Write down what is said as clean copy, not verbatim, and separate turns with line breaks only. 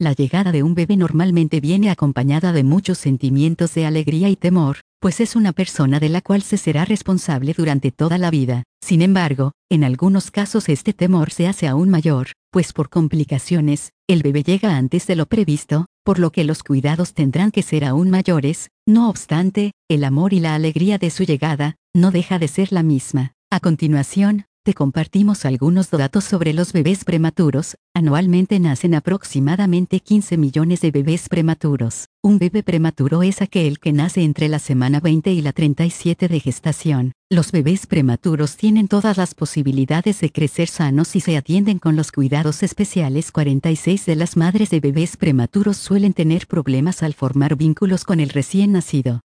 La llegada de un bebé normalmente viene acompañada de muchos sentimientos de alegría y temor, pues es una persona de la cual se será responsable durante toda la vida. Sin embargo, en algunos casos este temor se hace aún mayor, pues por complicaciones, el bebé llega antes de lo previsto, por lo que los cuidados tendrán que ser aún mayores. No obstante, el amor y la alegría de su llegada no deja de ser la misma. A continuación, te compartimos algunos datos sobre los bebés prematuros. Anualmente nacen aproximadamente 15 millones de bebés prematuros. Un bebé prematuro es aquel que nace entre la semana 20 y la 37 de gestación. Los bebés prematuros tienen todas las posibilidades de crecer sanos si se atienden con los cuidados especiales. 46 de las madres de bebés prematuros suelen tener problemas al formar vínculos con el recién nacido.